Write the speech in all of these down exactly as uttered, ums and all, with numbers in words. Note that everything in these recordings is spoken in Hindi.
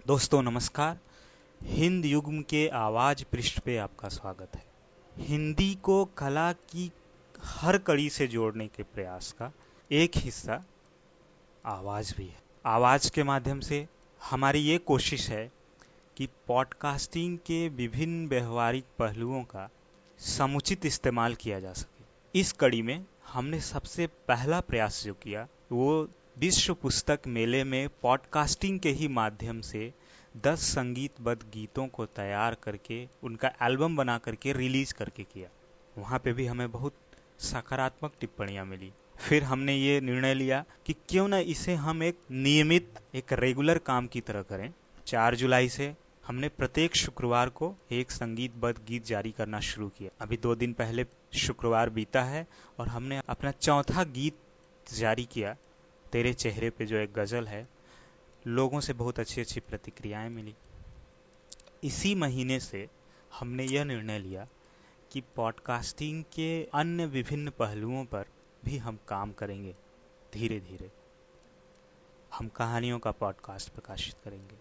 दोस्तों नमस्कार। हिंद युग्म के आवाज पृष्ठ पे आपका स्वागत है। हिंदी को कला की हर कड़ी से जोड़ने के प्रयास का एक हिस्सा आवाज भी है। आवाज के माध्यम से हमारी ये कोशिश है कि पॉडकास्टिंग के विभिन्न व्यवहारिक पहलुओं का समुचित इस्तेमाल किया जा सके। इस कड़ी में हमने सबसे पहला प्रयास जो किया वो विश्व पुस्तक मेले में पॉडकास्टिंग के ही माध्यम से दस संगीतबद्ध गीतों को तैयार करके उनका एल्बम बना करके रिलीज करके किया। वहाँ पे भी हमें बहुत सकारात्मक टिप्पणियां मिली। फिर हमने ये निर्णय लिया कि क्यों ना इसे हम एक नियमित एक रेगुलर काम की तरह करें। चार जुलाई से हमने प्रत्येक शुक्रवार को एक संगीतबद्ध गीत जारी करना शुरू किया। अभी दो दिन पहले शुक्रवार बीता है और हमने अपना चौथा गीत जारी किया। तेरे चेहरे पे जो एक गजल है, लोगों से बहुत अच्छी अच्छी प्रतिक्रियाएं मिली। इसी महीने से हमने यह निर्णय लिया कि पॉडकास्टिंग के अन्य विभिन्न पहलुओं पर भी हम काम करेंगे। धीरे धीरे हम कहानियों का पॉडकास्ट प्रकाशित करेंगे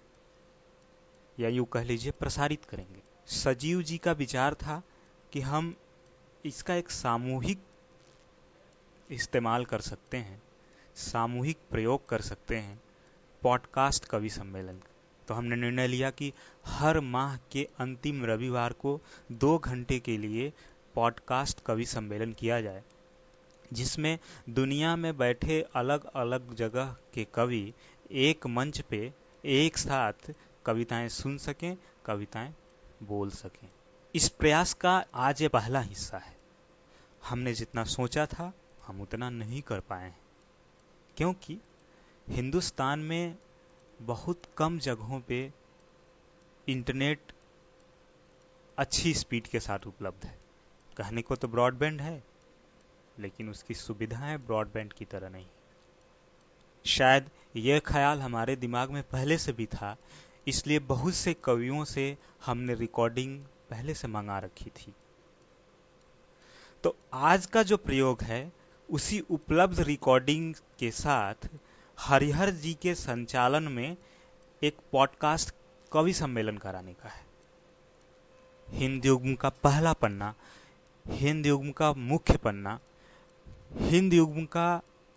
या यूं कह लीजिए प्रसारित करेंगे। सजीव जी का विचार था कि हम इसका एक सामूहिक इस्तेमाल कर सकते हैं, सामूहिक प्रयोग कर सकते हैं पॉडकास्ट कवि सम्मेलन। तो हमने निर्णय लिया कि हर माह के अंतिम रविवार को दो घंटे के लिए पॉडकास्ट कवि सम्मेलन किया जाए, जिसमें दुनिया में बैठे अलग अलग जगह के कवि एक मंच पे एक साथ कविताएं सुन सकें, कविताएं बोल सकें। इस प्रयास का आज ये पहला हिस्सा है। हमने जितना सोचा था हम उतना नहीं कर पाए हैं, क्योंकि हिंदुस्तान में बहुत कम जगहों पे इंटरनेट अच्छी स्पीड के साथ उपलब्ध है। कहने को तो ब्रॉडबैंड है, लेकिन उसकी सुविधाएं ब्रॉडबैंड की तरह नहीं। शायद यह ख्याल हमारे दिमाग में पहले से भी था, इसलिए बहुत से कवियों से हमने रिकॉर्डिंग पहले से मंगा रखी थी। तो आज का जो प्रयोग है उसी उपलब्ध रिकॉर्डिंग के साथ हरिहर जी के संचालन में एक पॉडकास्ट कवि सम्मेलन कराने का है। हिंद युग्म का पहला पन्ना, हिंद युग्म का मुख्य पन्ना, हिंद युग्म का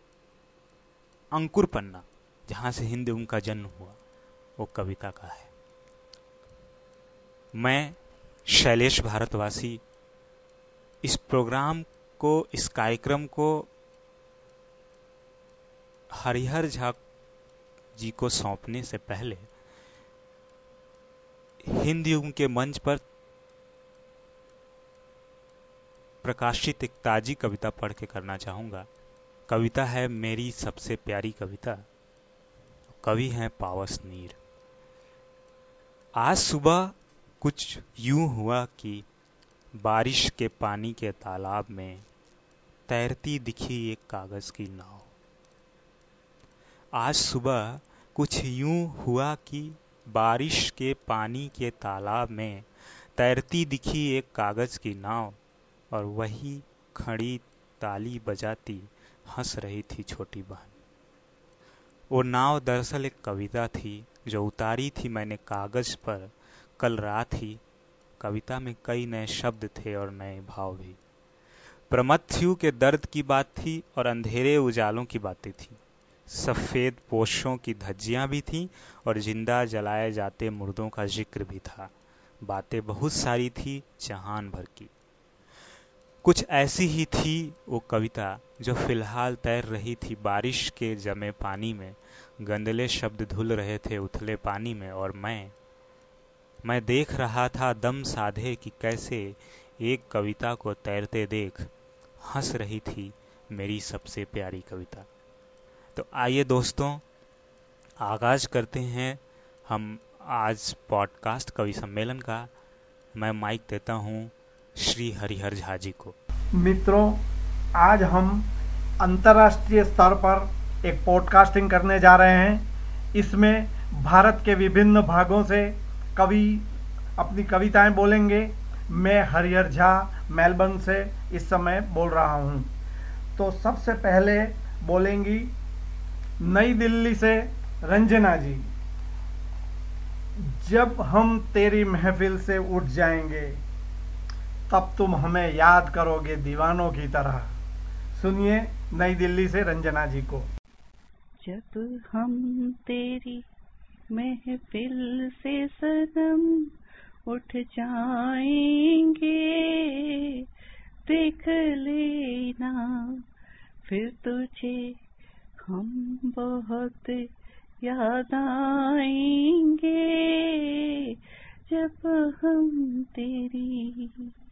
अंकुर पन्ना, जहां से हिंद युग्म का जन्म हुआ, वो कविता का है। मैं शैलेश भारतवासी इस प्रोग्राम को, इस कार्यक्रम को हरिहर झा जी को सौंपने से पहले हिंद युग्म के मंच पर प्रकाशित एक ताजी कविता पढ़ के करना चाहूंगा। कविता है मेरी सबसे प्यारी कविता। कवि हैं पावस नीर। आज सुबह कुछ यूं हुआ कि बारिश के पानी के तालाब में तैरती दिखी एक कागज की नाव। आज सुबह कुछ यूं हुआ कि बारिश के पानी के तालाब में तैरती दिखी एक कागज की नाव, और वही खड़ी ताली बजाती हंस रही थी छोटी बहन। वो नाव दरअसल एक कविता थी जो उतारी थी मैंने कागज पर कल रात ही। कविता में कई नए शब्द थे और नए भाव भी। प्रमथ्यू के दर्द की बात थी और अंधेरे उजालों की बातें थी। सफेद पोशों की धज्जियां भी थीं और जिंदा जलाए जाते मुर्दों का जिक्र भी था। बातें बहुत सारी थी जहान भर की। कुछ ऐसी ही थी वो कविता जो फिलहाल तैर रही थी बारिश के जमे पानी में। गंदले शब्द धुल रहे थे उथले पानी में, और मैं मैं देख रहा था दम साधे कि कैसे एक कविता को तैरते देख हंस रही थी मेरी सबसे प्यारी कविता। तो आइए दोस्तों, आगाज करते हैं हम आज पॉडकास्ट कवि सम्मेलन का। मैं माइक देता हूं श्री हरिहर झा जी को। मित्रों, आज हम अंतर्राष्ट्रीय स्तर पर एक पॉडकास्टिंग करने जा रहे हैं। इसमें भारत के विभिन्न भागों से कवि अपनी कविताएं बोलेंगे। मैं हरिहर झा मेलबर्न से इस समय बोल रहा हूं। तो सबसे पहले बोलेंगी नई दिल्ली से रंजना जी। जब हम तेरी महफिल से उठ जाएंगे तब तुम हमें याद करोगे दीवानों की तरह। सुनिए नई दिल्ली से रंजना जी को। जब हम तेरी महफिल से सनम उठ जाएंगे, देख लेना फिर तुझे हम बहुत याद आएंगे। जब हम तेरी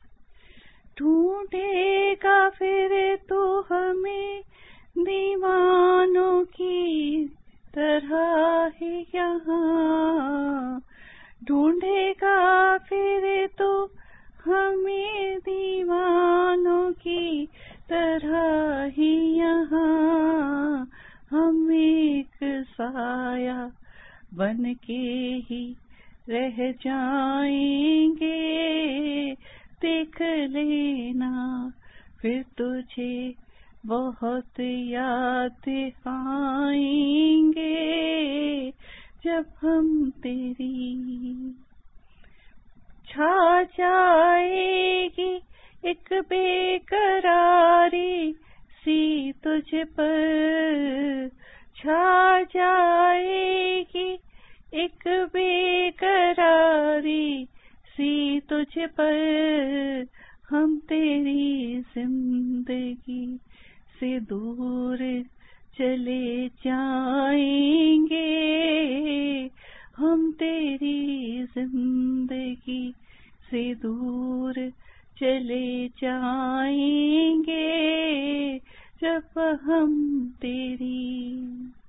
ढूंढेगा फिर तो हमें दीवानों की तरह है यहाँ, ढूंढेगा फिर तो हमें दीवानों की तरह ही यहाँ। हम एक साया बन के ही रह जाएंगे, देख लेना फिर तुझे बहुत याद आएंगे। जब हम तेरी छा जाएगी एक बेकरारी सी तुझ पर, छा जाएगी एक बेकरारी सी तुझ पर। हम तेरी जिंदगी से दूर चले जाएंगे, हम तेरी जिंदगी से दूर चले जाएंगे। जब हम तेरी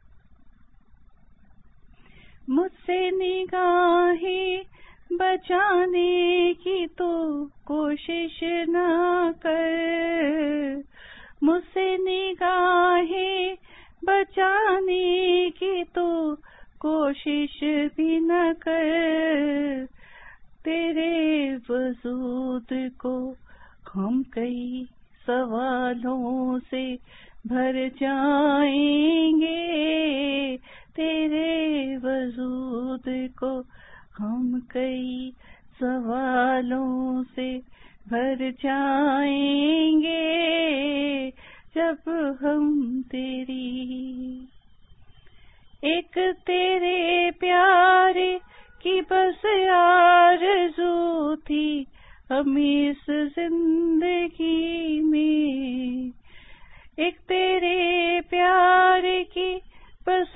मुझसे निगाहें बचाने की तो कोशिश ना कर, मुझसे निगाहें बचाने की तो कोशिश भी न कर। तेरे वजूद को हम कई सवालों से भर जाएंगे, तेरे वजूद को हम कई सवालों से भर जाएंगे। जब हम तेरी एक तेरे प्यारे की बस आरज़ू थी हमें इस जिंदगी में, एक तेरे प्यारे की बस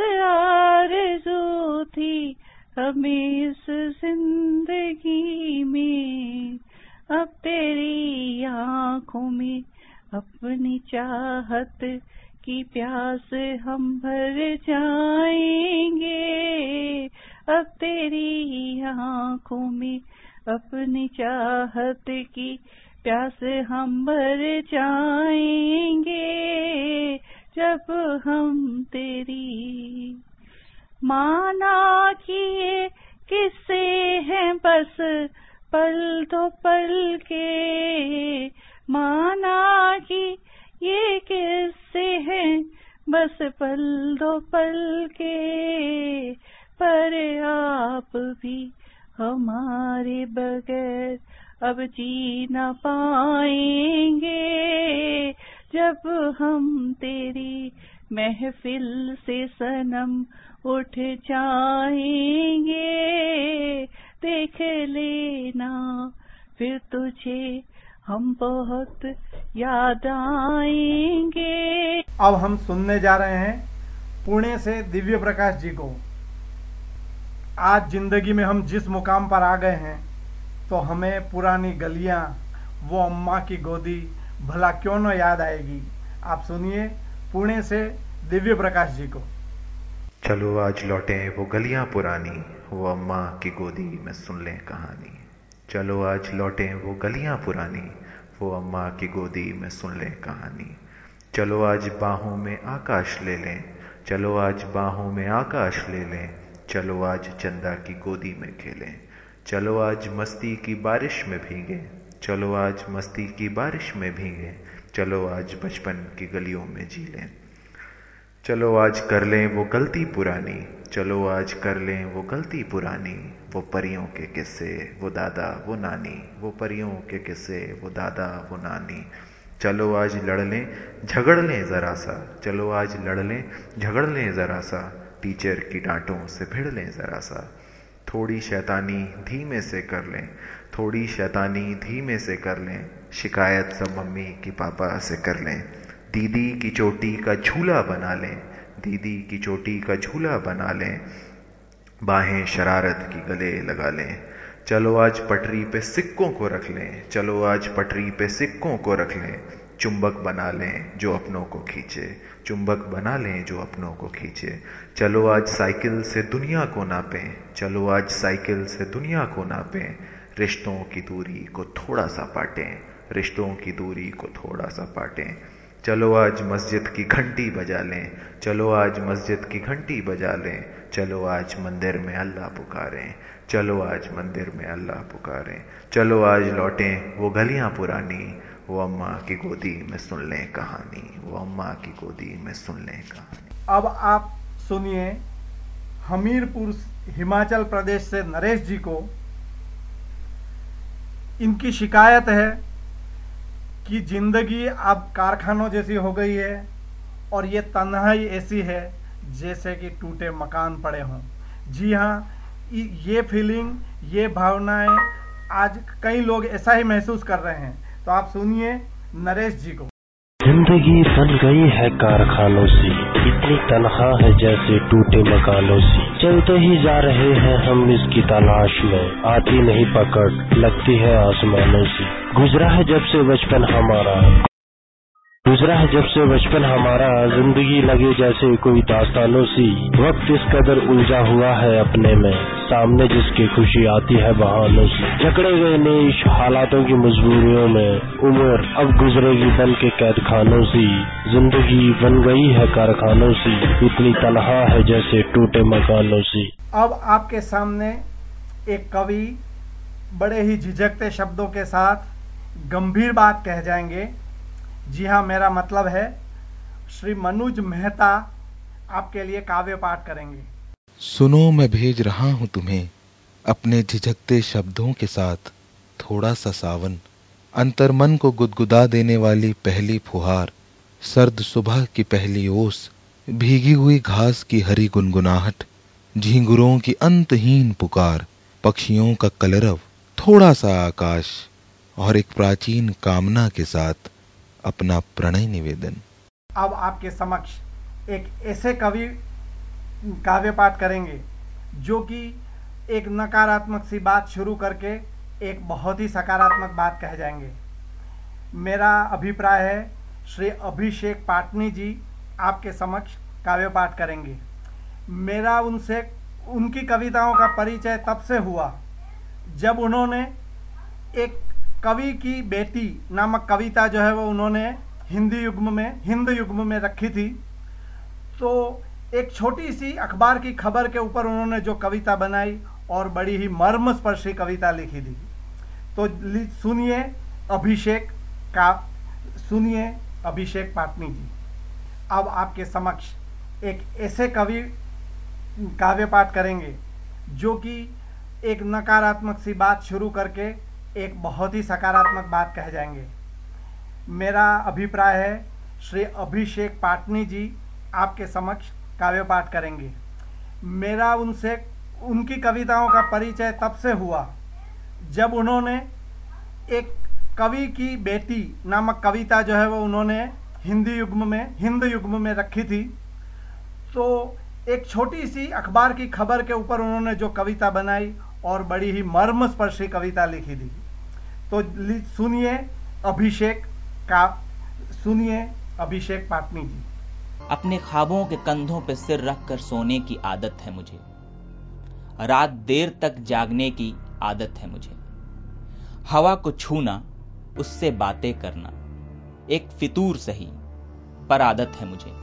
आरज़ू थी हमें इस जिंदगी में। अब तेरी आँखों में अपनी चाहत की प्यास हम भर जाएंगे, अब तेरी आँखों में अपनी चाहत की प्यास हम भर जाएंगे। जब हम तेरी माना किए किस्से हैं बस पल दो पल के, माना कि ये किस्से हैं बस पल दो पल के, पर आप भी हमारे बगैर अब जी न पाएंगे। जब हम तेरी महफिल से सनम उठ जाएंगे, देख लेना फिर तुझे हम बहुत याद आएंगे। अब हम सुनने जा रहे हैं पुणे से दिव्य प्रकाश जी को। आज जिंदगी में हम जिस मुकाम पर आ गए हैं तो हमें पुरानी गलियां, वो अम्मा की गोदी भला क्यों न याद आएगी। आप सुनिए पुणे से दिव्य प्रकाश जी को। चलो आज लौटे वो गलियां पुरानी, वो अम्मा की गोदी में सुन लें कहानी। चलो आज लौटे वो गलियां पुरानी, वो अम्मा की गोदी में सुन लें कहानी। चलो आज बाहों में आकाश ले लें, चलो आज बाहों में आकाश ले लें, चलो आज चंदा की गोदी में खेलें। चलो आज मस्ती की बारिश में भीगे, चलो आज मस्ती की बारिश में भीगे, चलो आज बचपन की गलियों में जी लें। चलो आज कर लें वो गलती पुरानी, चलो आज कर लें वो गलती पुरानी, वो परियों के किस्से वो दादा वो नानी, वो परियों के किस्से वो दादा वो नानी। चलो आज लड़ लें झगड़ लें जरा सा, चलो आज लड़ लें झगड़ लें जरा सा, टीचर की डांटों से भिड़ लें जरा सा। थोड़ी शैतानी धीमे से कर लें, थोड़ी शैतानी धीमे से कर लें, शिकायत सब मम्मी की पापा से कर लें। दीदी की चोटी का झूला बना लें, दीदी की चोटी का झूला बना लें, बाहें शरारत की गले लगा लें। चलो आज पटरी पे सिक्कों को रख लें, चलो आज पटरी पे सिक्कों को रख लें, चुंबक बना लें जो अपनों को खींचे, चुंबक बना लें जो अपनों को खींचे। चलो आज साइकिल से दुनिया को नापें, चलो आज साइकिल से दुनिया को नापें, रिश्तों की दूरी को थोड़ा सा पाटें, रिश्तों की दूरी को थोड़ा सा पाटें। चलो आज मस्जिद की घंटी बजा लें, चलो आज मस्जिद की घंटी बजा लें, चलो आज मंदिर में अल्लाह पुकारें, चलो आज मंदिर में अल्लाह पुकारें। चलो आज लौटें वो गलियां पुरानी, वो अम्मा की गोदी में सुन लें कहानी, वो अम्मा की गोदी में सुन लें कहानी। अब आप सुनिए हमीरपुर हिमाचल प्रदेश से नरेश जी को। इनकी शिकायत है कि जिंदगी अब कारखानों जैसी हो गई है और ये तन्हाई ऐसी है जैसे कि टूटे मकान पड़े हों। जी हाँ, ये फीलिंग, ये भावनाएं आज कई लोग ऐसा ही महसूस कर रहे हैं। तो आप सुनिए नरेश जी को। जिंदगी बन गई है कारखानों सी, इतनी तनहा है जैसे टूटे मकानों सी, चलते ही जा रहे हैं हम इसकी तलाश में, आती नहीं पकड़ लगती है आसमानों सी। गुजरा है जब से बचपन हमारा, गुजरा है जब से बचपन हमारा, जिंदगी लगे जैसे कोई दास्तानों सी, वक्त इस कदर उलझा हुआ है अपने में, सामने जिसकी खुशी आती है बहानों से। जकड़े गए नेश हालातों की मजबूरियों में, उम्र अब गुजरेगी बन के कैद खानों सी, जिंदगी बन गई है कारखानों सी, इतनी तनहा है जैसे टूटे मकानों सी। अब आपके सामने एक कवि बड़े ही झिझकते शब्दों के साथ गंभीर बात कह जाएंगे। जी हाँ, मेरा मतलब है श्री मनुज मेहता आपके लिए काव्य पाठ करेंगे। सुनो मैं भेज रहा हूं तुम्हें अपने झिझकते शब्दों के साथ थोड़ा सा सावन, अंतर मन को गुदगुदा देने वाली पहली फुहार, सर्द सुबह की पहली ओस, भीगी हुई घास की हरी गुनगुनाहट, झींगुरों की अंतहीन पुकार, पक्षियों का कलरव, थोड़ा सा आकाश और एक प्राचीन कामना के साथ अपना प्रणय निवेदन। अब आपके समक्ष एक ऐसे कवि काव्य पाठ करेंगे जो कि एक नकारात्मक सी बात शुरू करके एक बहुत ही सकारात्मक बात कह जाएंगे। मेरा अभिप्राय है श्री अभिषेक पाटनी जी आपके समक्ष काव्य पाठ करेंगे। मेरा उनसे उनकी कविताओं का परिचय तब से हुआ जब उन्होंने एक कवि की बेटी नामक कविता जो है वो उन्होंने हिंदी युग्म में हिंद युग्म में रखी थी। तो एक छोटी सी अखबार की खबर के ऊपर उन्होंने जो कविता बनाई और बड़ी ही मर्मस्पर्शी कविता लिखी थी। तो सुनिए अभिषेक का सुनिए अभिषेक पाटनी जी अब आपके समक्ष एक ऐसे कवि काव्य पाठ करेंगे जो कि एक नकारात्मक सी बात शुरू करके एक बहुत ही सकारात्मक बात कह जाएंगे। मेरा अभिप्राय है श्री अभिषेक पाटनी जी आपके समक्ष काव्य पाठ करेंगे। मेरा उनसे उनकी कविताओं का परिचय तब से हुआ जब उन्होंने एक कवि की बेटी नामक कविता जो है वो उन्होंने हिंदी युग्म में हिंद युग्म में रखी थी। तो एक छोटी सी अखबार की खबर के ऊपर उन्होंने जो कविता बनाई और बड़ी ही मर्मस्पर्शी कविता लिखी थी। तो सुनिए अभिषेक का सुनिए अभिषेक पाटनी जी। अपने ख्वाबों के कंधों पर सिर रखकर सोने की आदत है मुझे, रात देर तक जागने की आदत है मुझे, हवा को छूना उससे बातें करना एक फितूर सही पर आदत है मुझे।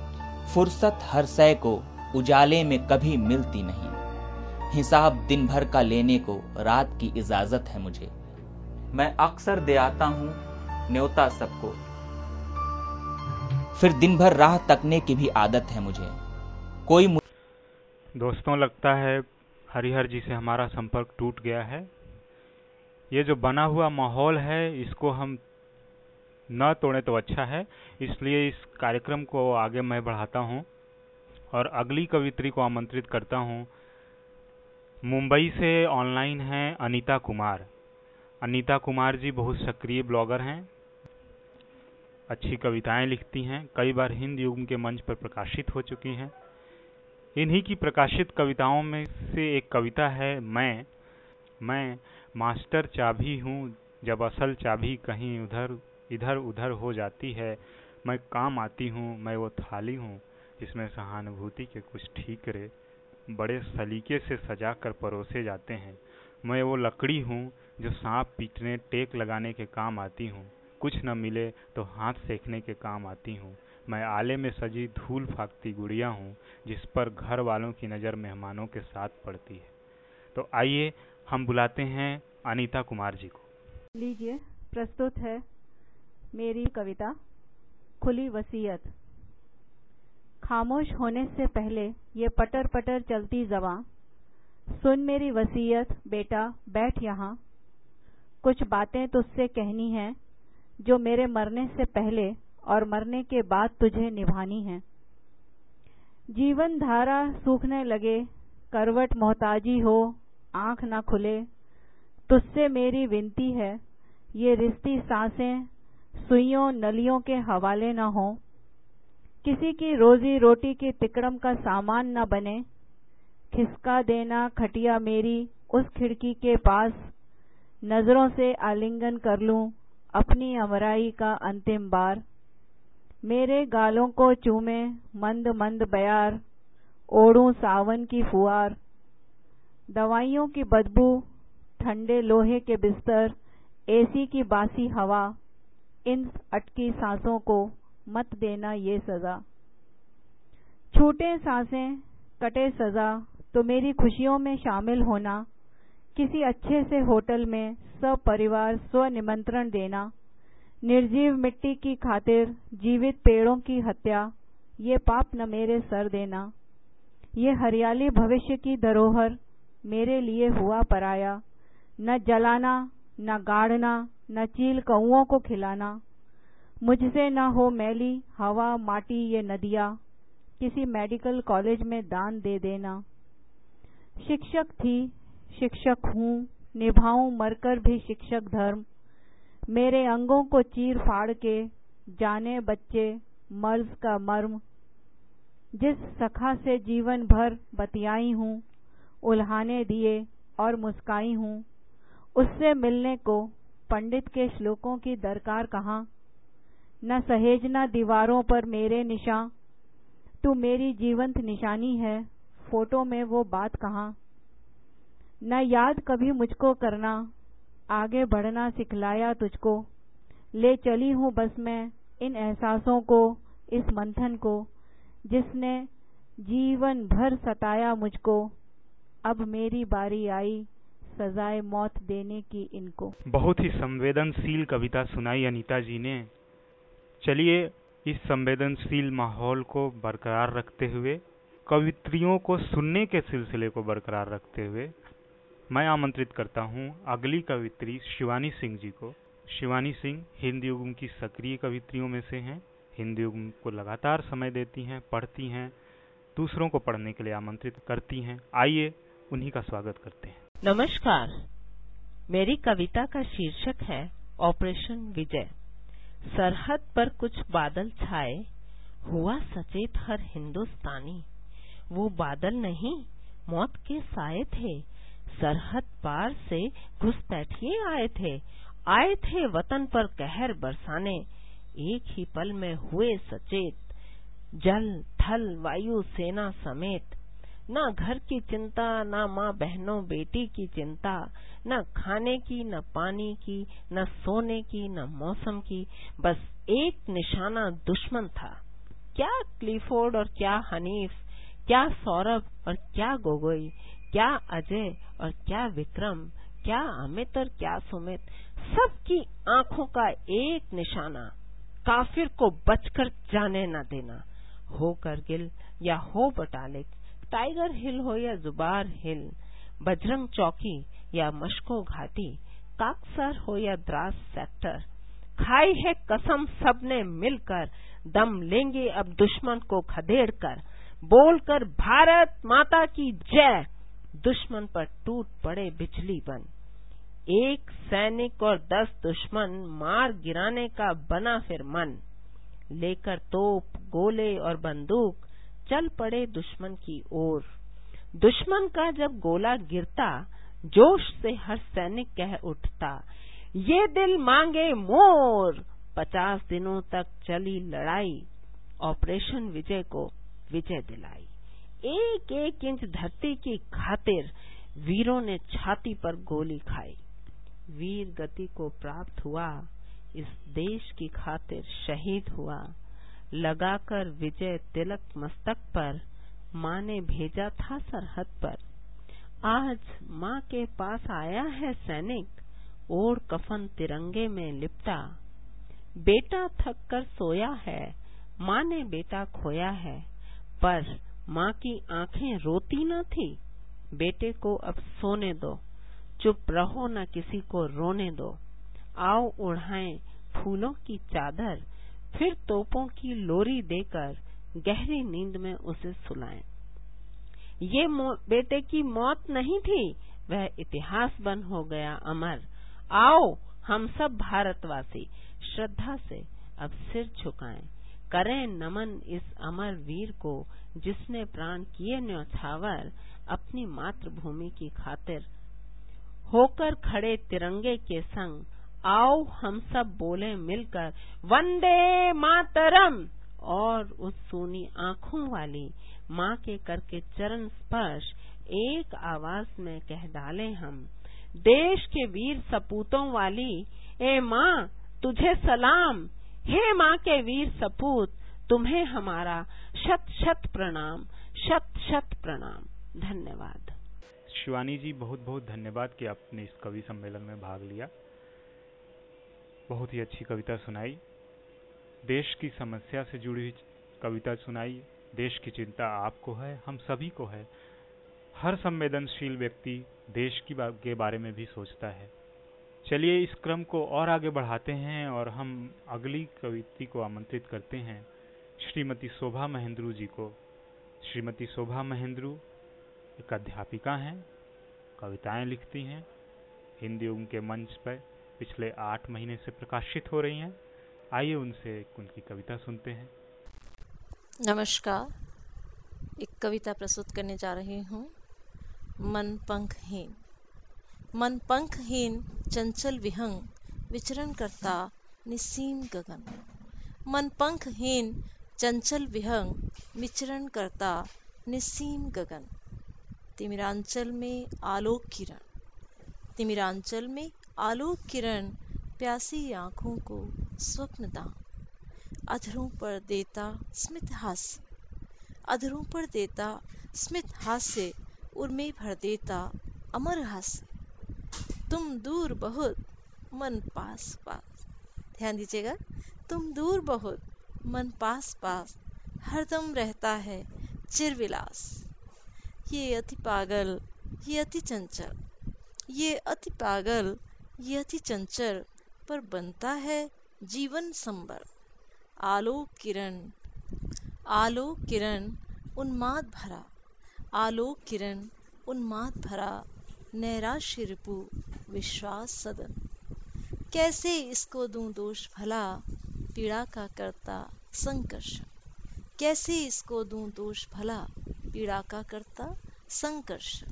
फुर्सत हर सै को उजाले में कभी मिलती नहीं, हिसाब दिन भर का लेने को रात की इजाजत है मुझे। मैं अक्सर दे आता हूं न्योता सबको, फिर दिन भर राह तकने की भी आदत है मुझे। कोई मु... दोस्तों, लगता है हरिहर जी से हमारा संपर्क टूट गया है। ये जो बना हुआ माहौल है इसको हम न तोड़े तो अच्छा है, इसलिए इस कार्यक्रम को आगे मैं बढ़ाता हूं और अगली कवित्री को आमंत्रित करता हूं। मुंबई से ऑनलाइन हैं अनीता कुमार। अनीता कुमार जी बहुत सक्रिय ब्लॉगर हैं, अच्छी कविताएं लिखती हैं, कई बार हिंद युग के मंच पर प्रकाशित हो चुकी हैं। इन्हीं की प्रकाशित कविताओं में से एक कविता है मैं मैं मास्टर चाबी हूँ, जब असल चाबी कहीं उधर इधर उधर हो जाती है। मैं काम आती हूँ, मैं वो थाली हूँ जिसमें सहानुभूति के कुछ ठीकरे बड़े सलीके से सजा कर परोसे जाते हैं। मैं वो लकड़ी हूँ जो सांप पीटने टेक लगाने के काम आती हूँ, कुछ न मिले तो हाथ सेकने के काम आती हूँ। मैं आले में सजी धूल फाकती गुड़िया हूँ जिस पर घर वालों की नज़र मेहमानों के साथ पड़ती है। तो आइए हम बुलाते हैं अनीता कुमार जी को। लीजिए, प्रस्तुत है मेरी कविता खुली वसीयत। खामोश होने से पहले ये पटर पटर चलती ज़बां, सुन मेरी वसीयत बेटा बैठ यहाँ। कुछ बातें तुझसे कहनी हैं जो मेरे मरने से पहले और मरने के बाद तुझे निभानी हैं। जीवन धारा सूखने लगे, करवट मोहताजी हो, आंख ना खुले, तुझसे मेरी विनती है ये रिश्ती सांसें सुइयों नलियों के हवाले न हो। किसी की रोजी रोटी की तिकड़म का सामान न बने। खिसका देना खटिया मेरी उस खिड़की के पास, नजरों से आलिंगन कर लूं अपनी अमराई का अंतिम बार। मेरे गालों को चूमे मंद मंद बयार, ओढ़ूं सावन की फुआर। दवाइयों की बदबू, ठंडे लोहे के बिस्तर, एसी की बासी हवा, इन अटकी सांसों को मत देना ये सजा। छूटे सांसें कटे सजा तो मेरी खुशियों में शामिल होना। किसी अच्छे से होटल में सपरिवार स्व निमंत्रण देना। निर्जीव मिट्टी की खातिर जीवित पेड़ों की हत्या, ये पाप न मेरे सर देना। ये हरियाली भविष्य की धरोहर मेरे लिए हुआ पराया। न जलाना न गाड़ना न चील कौओं को खिलाना। मुझसे न हो मैली हवा माटी ये नदियाँ, किसी मेडिकल कॉलेज में दान दे देना। शिक्षक थी शिक्षक हूँ, निभाऊं मरकर भी शिक्षक धर्म। मेरे अंगों को चीर फाड़ के जाने बच्चे मर्ज का मर्म। जिस सखा से जीवन भर बतियाई हूँ, उल्हाने दिए और मुस्काई हूँ, उससे मिलने को पंडित के श्लोकों की दरकार कहाँ। न सहेजना दीवारों पर मेरे निशान, तू मेरी जीवंत निशानी है, फोटो में वो बात कहाँ। न याद कभी मुझको करना, आगे बढ़ना सिखलाया तुझको। ले चली हूँ बस मैं इन एहसासों को, इस मंथन को जिसने जीवन भर सताया मुझको। अब मेरी बारी आई सजाए मौत देने की इनको। बहुत ही संवेदनशील कविता सुनाई अनीता जी ने। चलिए इस संवेदनशील माहौल को बरकरार रखते हुए, कवित्रियों को सुनने के सिलसिले को बरकरार रखते हुए, मैं आमंत्रित करता हूं अगली कवित्री शिवानी सिंह जी को। शिवानी सिंह हिंद युग की सक्रिय कवित्रियों में से हैं। हिंद युग को लगातार समय देती हैं, पढ़ती हैं, दूसरों को पढ़ने के लिए आमंत्रित करती हैं। आइए उन्हीं का स्वागत करते हैं। नमस्कार, मेरी कविता का शीर्षक है ऑपरेशन विजय। सरहद पर कुछ बादल छाए, हुआ सचेत हर हिंदुस्तानी। वो बादल नहीं मौत के साए थे, सरहद पार से घुसपैठिए आए थे। आए थे वतन पर कहर बरसाने, एक ही पल में हुए सचेत। जल थल वायु सेना समेत, न घर की चिंता न माँ बहनों बेटी की चिंता, न खाने की न पानी की न सोने की न मौसम की, बस एक निशाना दुश्मन था। क्या क्लिफोर्ड और क्या हनीफ, क्या सौरभ और क्या गोगोई, क्या अजय और क्या विक्रम, क्या अमित और क्या सुमित, सबकी आंखों का एक निशाना, काफिर को बचकर जाने न देना। हो करगिल या हो बटालिक, टाइगर हिल हो या जुबार हिल, बजरंग चौकी या मशको घाटी, काकसर हो या द्रास सेक्टर, खाई है कसम सबने मिलकर, दम लेंगे अब दुश्मन को खदेड़ कर, बोलकर भारत माता की जय, दुश्मन पर टूट पड़े बिजली बन। एक सैनिक और दस दुश्मन मार गिराने का बना फिर मन, लेकर तोप गोले और बंदूक चल पड़े दुश्मन की ओर। दुश्मन का जब गोला गिरता जोश से हर सैनिक कह उठता, ये दिल मांगे मोर। पचास दिनों तक चली लड़ाई, ऑपरेशन विजय को विजय दिलाई। एक एक इंच धरती की खातिर वीरों ने छाती पर गोली खाई। वीर गति को प्राप्त हुआ, इस देश की खातिर शहीद हुआ। लगाकर विजय तिलक मस्तक पर, माँ ने भेजा था सरहद पर। आज माँ के पास आया है सैनिक, ओढ़ कफन तिरंगे में लिपटा। बेटा थक कर सोया है, माँ ने बेटा खोया है, पर माँ की आंखें रोती न थी। बेटे को अब सोने दो, चुप रहो न किसी को रोने दो। आओ उड़ाएं फूलों की चादर, फिर तोपों की लोरी देकर गहरी नींद में उसे सुलाएं। ये बेटे की मौत नहीं थी, वह इतिहास बन हो गया अमर। आओ हम सब भारतवासी श्रद्धा से अब सिर झुकाएं, करें नमन इस अमर वीर को, जिसने प्राण किए न्यौछावर अपनी मातृभूमि की खातिर। होकर खड़े तिरंगे के संग, आओ हम सब बोले मिलकर वंदे मातरम, और उस सोनी आँखों वाली माँ के करके चरण स्पर्श एक आवाज में कह डाले हम। देश के वीर सपूतों वाली ए माँ तुझे सलाम, हे माँ के वीर सपूत तुम्हें हमारा शत शत प्रणाम, शत शत प्रणाम। धन्यवाद। शिवानी जी, बहुत बहुत धन्यवाद कि आपने इस कवि सम्मेलन में भाग लिया। बहुत ही अच्छी कविता सुनाई, देश की समस्या से जुड़ी हुई कविता सुनाई। देश की चिंता आपको है, हम सभी को है। हर संवेदनशील व्यक्ति देश की बा, के बारे में भी सोचता है। चलिए इस क्रम को और आगे बढ़ाते हैं और हम अगली कविता को आमंत्रित करते हैं श्रीमती शोभा महेंद्रू जी को। श्रीमती शोभा महेंद्रू एक अध्यापिका हैं, कविताएं लिखती हैं, हिंदी उनके मंच पर पिछले आठ महीने से प्रकाशित हो रही हैं। आइए उनसे उनकी कविता सुनते हैं। नमस्कार, एक कविता प्रस्तुत करने जा रही हूँ। मन पंखहीन। मन पंखहीन चंचल विहंग, विचरण करता निसीम गगन। मन पंखहीन चंचल विहंग, विचरण करता निसीम गगन। तिमिरांचल में आलोक किरण, तिमिरांचल में आलोक किरण, प्यासी आंखों को स्वप्न दान। अधरों पर देता स्मित हास्य, अधरों पर देता स्मित हास्य, उर्मे भर देता अमर हास्य। तुम दूर बहुत मन पास पास, ध्यान दीजिएगा, तुम दूर बहुत मन पास पास, हरदम रहता है चिरविलास। ये अति पागल, ये अति चंचल, ये अति पागल, ये अति चंचल, पर बनता है जीवन संबर। आलोक किरण, आलोक किरण उन्माद भरा, आलोक किरण उन्माद भरा, नैराश्य रिपु विश्वास सदन। कैसे इसको दूं दोष भला, पीड़ा का करता संकर्षण। कैसे इसको दूं दोष भला, पीड़ा का करता संकर्षण।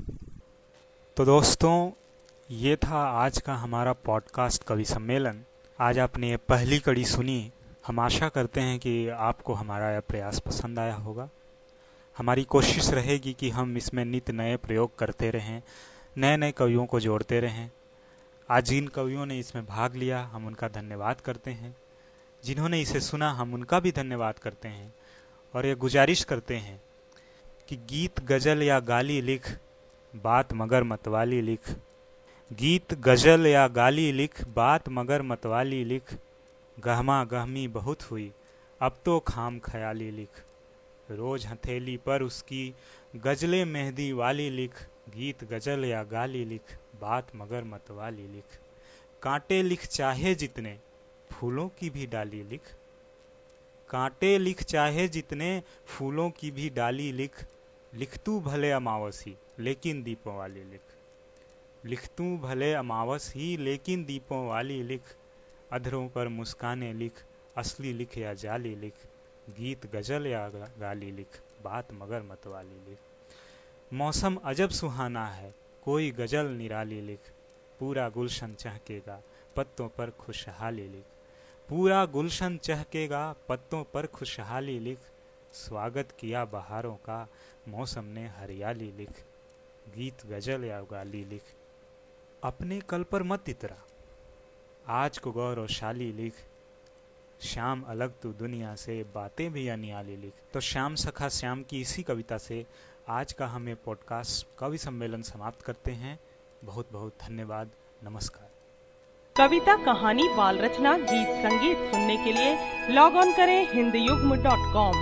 तो दोस्तों, ये था आज का हमारा पॉडकास्ट कवि सम्मेलन। आज आपने ये पहली कड़ी सुनी। हम आशा करते हैं कि आपको हमारा यह प्रयास पसंद आया होगा। हमारी कोशिश रहेगी कि हम इसमें नित नए प्रयोग करते रहें, नए नए कवियों को जोड़ते रहें। आज जिन कवियों ने इसमें भाग लिया हम उनका धन्यवाद करते हैं, जिन्होंने इसे सुना हम उनका भी धन्यवाद करते हैं और ये गुजारिश करते हैं कि गीत गजल या गाली लिख, बात मगर मतवाली लिख। गीत गजल या गाली लिख, बात मगर मतवाली लिख। गहमा गहमी बहुत हुई, अब तो खाम ख्याली लिख। रोज हथेली पर उसकी गजले मेहंदी वाली लिख। गीत गजल या गाली लिख, बात मगर मतवाली लिख। कांटे लिख चाहे जितने, फूलों की भी डाली लिख। कांटे लिख चाहे जितने, फूलों की भी डाली लिख। लिख तू भले अमावसी, लेकिन दीपों वाली लिख। लिख तू भले अमावस ही, लेकिन दीपों वाली लिख। अधरों पर मुस्काने लिख, असली लिख या जाली लिख। गीत गजल या गाली लिख, बात मगर मतवाली लिख। मौसम अजब सुहाना है, कोई गजल निराली लिख। पूरा गुलशन चहकेगा, पत्तों पर खुशहाली लिख। पूरा गुलशन चहकेगा, पत्तों पर खुशहाली लिख। स्वागत किया बहारों का, मौसम ने हरियाली लिख। गीत गजल या गाली लिख। अपने कल पर मत इतरा, आज को गौरवशाली लिख। श्याम अलग तू दुनिया से, बातें भी अनियाली लिख। तो श्याम सखा श्याम की इसी कविता से आज का हम ये पॉडकास्ट कवि सम्मेलन समाप्त करते हैं। बहुत बहुत धन्यवाद। नमस्कार। कविता, कहानी, बाल रचना, गीत, संगीत सुनने के लिए लॉग ऑन करें हिंदयुग्म डॉट कॉम।